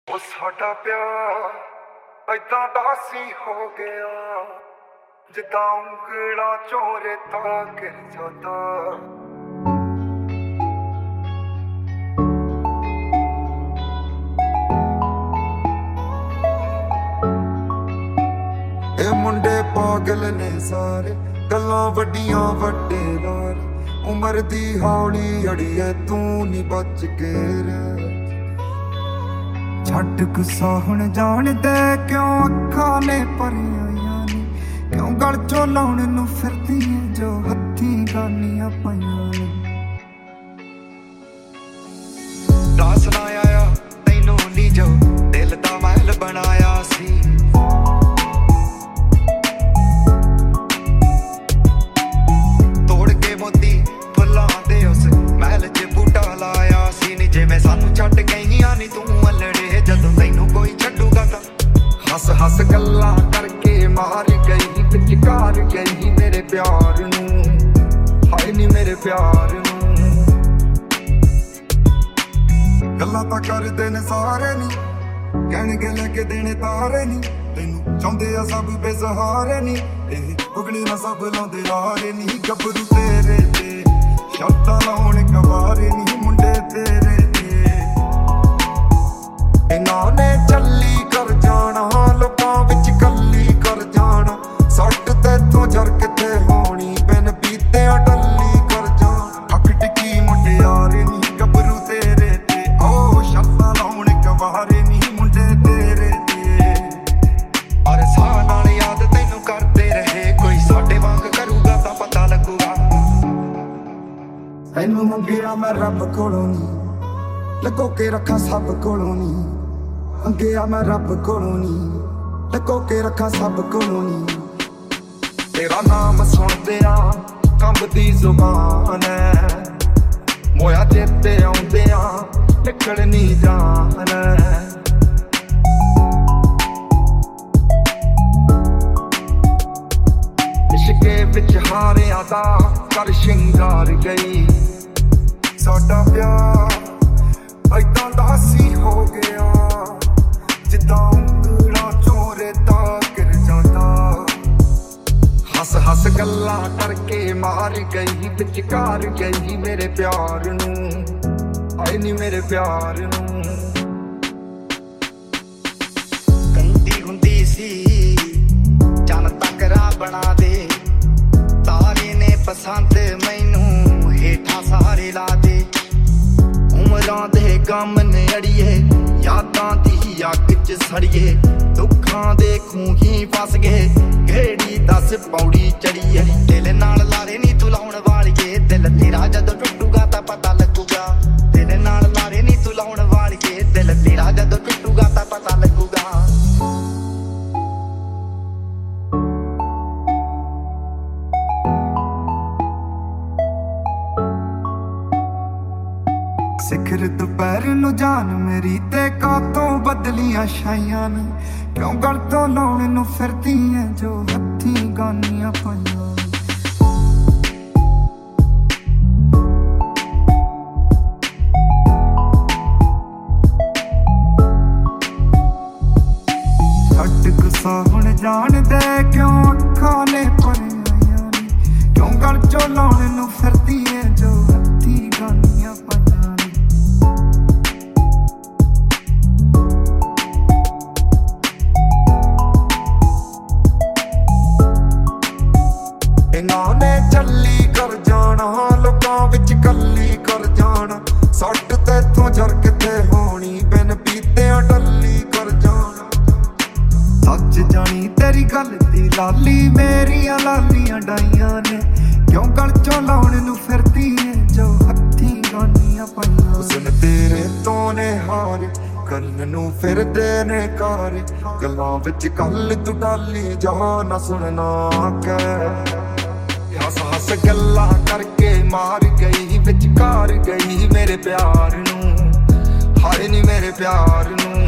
ਉਹ ਸਾਡਾ ਪਿਆਰ ਏਦਾਂ ਦਾ ਸੀ ਹੋ ਗਿਆ ਜਿੱਦਾਂ ਉਂਗਲਾਂ ਚੋਂ ਰੇਤਾ ਗਿਰ ਜਾਂਦਾ। ਇਹ ਮੁੰਡੇ ਪਾਗਲ ਨੇ ਸਾਰੇ, ਗੱਲਾਂ ਵੱਡੀਆਂ ਵੱਡੇ ਨਾਲ, ਉਮਰ ਦੀ ਹੌਲੀ ਅੜੀਏ ਤੂੰ ਨੀ ਬਚ ਕੇ ਰਹਿ। ਛੱਡ ਗੁੱਸਾ ਹੁਣ ਜਾਣਦੇ ਕਿਉਂ ਅੱਖਾਂ ਨੇ ਭਰੀਆਂ ਨੀ, ਕਿਉਂ ਗਲ ਚੋਂ ਲਾਉਣ ਨੂੰ ਫਿਰਦੀ ਏ ਜੋ ਹੱਥੀਂ ਗਾਨੀਆਂ ਪਈਆਂ ਨੇ। ਦਾਸ ਨਾ ਆਇਆ ਤੈਨੂੰ ਨੀ ਜੋ ਦਿਲ ਦਾ ਮਹਿਲ ਬਣਾਇਆ ਸੀ। ਤੋੜ ਕੇ ਮੋਤੀ ਫੁੱਲਾਂ ਦੇ ਉਸ ਮਹਿਲ 'ਚ ਬੂਟਾ ਲਾਇਆ ਸੀ ਨੀ। ਜਿਵੇਂ ਸਾਨੂੰ ਛੱਡ ਗਈਆਂ ਨੀ ਤੂੰ ਅਲੜੇ, ਜਦੋਂ ਤੈਨੂੰ ਕੋਈ ਛੱਡੂਗਾ ਤਾਂ ਹੱਸ ਹੱਸ ਗੱਲਾਂ ਕਰਕੇ ਮਾਰ ਗਈ, ਵਿਚਕਾਰ ਗਈ ਮੇਰੇ ਪਿਆਰ ਨੂੰ। ਹਾਏ ਨੀ ਮੇਰੇ ਪਿਆਰ ਨੂੰ। ਗੱਲਾਂ ਤਾਂ ਕਰਦੇ ਨੇ ਸਾਰੇ ਨੀ, ਕਹਿਣਗੇ ਲੈ ਕੇ ਦੇਣੇ ਤਾਰੇ ਨੀ। ਤੈਨੂੰ ਚਾਹੁੰਦੇ ਆ ਸਭ ਬੇਸਹਾਰੇ ਨੀ, ਇਹ ਉਗਣੀ ਨਾ ਸਭ ਲਾਉਂਦੇ ਹਾਰੇ ਨੀ। ਗੱਭਰੂ ਤੇਰੇ ਤੇ ਸ਼ਰਤਾਂ ਲਾਉਣ ਕਵਾਰੇ ਨੀ, ਮੁੰਡੇ ਤੇਰੇ ਇਹਨਾਂ ਨੇ ਚੱਲੀ ਕਰ ਜਾਣਾ, ਲੋਕਾਂ ਵਿੱਚ ਕੱਲੀ ਕਰ ਜਾਣਾ। ਸੱਟ ਤੇਥੋਂ ਜਰ ਕਿੱਥੇ ਹੋਣੀ, ਬਿਨ ਪੀਤਿਆਂ ਟੱਲੀ ਕਰ ਜਾਣਾ। ਅੱਖ ਟਿੱਕੀ ਮੁਟਿਆਰੇ ਨੀ, ਗੱਭਰੂ ਤੇਰੇ ਤੇ ਉਹ ਸ਼ਰਤਾਂ ਲਾਉਣ ਕਵਾਰੇ ਨੀ, ਮੁੰਡੇ ਤੇਰੇ ਤੇ। ਅਰੇ ਸਾਹ ਨਾਲ ਯਾਦ ਤੈਨੂੰ ਕਰਦੇ ਰਹੇ, ਕੋਈ ਸਾਡੇ ਵਾਂਗ ਕਰੂਗਾ ਤਾਂ ਪਤਾ ਲੱਗੂਗਾ। ਇਹਨੂੰ ਮੰਗਿਆ ਮੈਂ ਰੱਬ ਕੋਲੋਂ ਨੀ, ਲੁਕੋ ਕੇ ਰੱਖਾਂ ਸਭ ਕੋਲੋਂ ਨੀ। ਮੰਗਿਆ ਮੈਂ ਰੱਬ ਕੋਲੋਂ ਨੀ, ਲੁਕੋ ਕੇ ਰੱਖਾਂ ਸਭ ਕੋਲੋਂ ਨੀ। ਤੇਰਾ ਨਾਮ ਸੁਣਦਿਆਂ ਕੰਬਦੀ ਜ਼ੁਬਾਨ ਐ, ਮੋਇਆ ਚੇਤੇ ਆਉਂਦਿਆਂ ਨਿਕਲ ਨੀ ਜਾਣ ਐ। ਇਸ਼ਕੇ ਵਿੱਚ ਹਾਰਿਆਂ ਦਾ ਕਰ ਸ਼ਿੰਗਾਰ ਗਈ। ਸਾਡਾ ਪਿਆਰ ਏਦਾਂ ਦਾ ਸੀ ਹੋ ਗਿਆ ਜਿੱਦਾਂ ਉਂਗਲਾਂ ਚੋਂ ਰੇਤਾ ਗਿਰ ਜਾਂਦਾ। ਹੱਸ ਹੱਸ ਗੱਲਾਂ ਕਰਕੇ ਮਾਰ ਗਈ, ਵਿਚਕਾਰ ਗਈ ਮੇਰੇ ਪਿਆਰ ਨੂੰ। ਹਾਏ ਨੀ ਮੇਰੇ ਪਿਆਰ ਨੂੰ। ਕਹਿੰਦੀ ਹੁੰਦੀ ਸੀ ਚੰਨ ਤੱਕਰਾ ਬਣਾ ਦੇ, ਤਾਰੇ ਨੇ ਪਸੰਦ ਮੈਨੂੰ ਹੇਠਾਂ ਸਾਰੇ ਲਾ ਦੇ। ਉਮਰਾਂ ਦੇ ਗਮ ਨੇ ਅੜੀਏ, ਯਾਦਾਂ ਦੀ ਅੱਗ 'ਚ ਸੜੀਏ, ਦੁੱਖਾਂ ਦੇ ਖੂਹੀ ਫਸ ਗਏ, ਕਿਹੜੀ ਦੱਸ ਪੌੜੀ ਚੜੀਏ। ਦਿਲ ਨਾਲ ਲਾਰੇ ਨੀ ਤੂੰ ਲਾਉਣ ਵਾਲੀਏ, ਦਿਲ ਤੇਰਾ ਜਦੋਂ ਟੁੱਟੂਗਾ ਤਾਂ ਪਤਾ ਲੱਗੂਗਾ। ਦਿਲ ਨਾਲ ਲਾਰੇ ਨੀ ਤੂੰ ਲਾਉਣ ਵਾਲੀਏ, ਦਿਲ ਤੇਰਾ ਜਦੋਂ ਟੁੱਟੂਗਾ ਤਾਂ ਪਤਾ ਲੱਗੂਗਾ। ਸਿਖਰ ਦੁਪਹਿਰ ਨੂੰ ਜਾਨ ਮੇਰੀ ਤੇ ਕਾਤੋਂ ਬਦਲੀਆਂ ਛਾਈਆਂ ਨੇ, ਕਿਉਂ ਗਲ ਤੋਂ ਲਾਉਣ ਨੂੰ ਫਿਰਦੀ ਏ ਜੋ ਹੱਥੀਂ ਗਾਨੀਆਂ ਪਾਈਆਂ। ਛੱਡ ਗੁੱਸਾ ਹੁਣ ਜਾਣਦੇ ਕਿਉਂ ਅੱਖਾਂ ਨੇ ਭਰੀਆਂ ਨੀ, ਕਿਉਂ ਗਲ ਚੋਂ ਲਾਉਣ ਨੂੰ ਫਿਰਦੀ ਏ ਜੋ ਹੱਥੀਂ ਗਾਨੀਆਂ ਪਾਈਆਂ। ਇਹਨਾਂ ਨੇ ਚੱਲੀ ਕਰ ਜਾਣਾ, ਲੋਕਾਂ ਵਿੱਚ ਕੱਲੀ ਕਰ ਜਾਣਾ। ਸੱਟ ਤੇਥੋਂ ਜਰ ਕਿੱਥੇ ਹੋਣੀ, ਬਿਨ ਪੀਤਿਆਂ ਟੱਲੀ ਕਰ ਜਾਣਾ। ਸੱਚ ਜਾਣੀ ਤੇਰੀ ਗੱਲ ਦੀ ਲਾਲੀ, ਮੇਰੀਆਂ ਲਾਲੀਆਂ ਡਾਈਆਂ ਨੇ, ਕਿਉਂ ਗਲ ਚੋਂ ਲਾਉਣ ਨੂੰ ਫਿਰਦੀ ਏ ਜੋ ਹੱਥੀਂ ਗਾਨੀਆਂ ਪਾਈਆਂ। ਹੁਸਨ ਤੇਰੇ ਤੋਂ ਨੇ ਹਾਰ ਕਰਨ ਨੂੰ ਫਿਰਦੇ ਨੇ ਕਾਰ, ਗੱਲਾਂ ਵਿੱਚ ਕੱਲ ਤੂੰ ਡਾਲੀ ਜਾ ਨਾ ਸੁਣਨਾ ਕਹਿ। ਹੱਸ ਹੱਸ ਗੱਲਾਂ ਕਰਕੇ ਮਾਰ ਗਈ, ਵਿਚਕਾਰ ਗਈ ਮੇਰੇ ਪਿਆਰ ਨੂੰ। ਹਾਏ ਨੀ ਮੇਰੇ ਪਿਆਰ ਨੂੰ।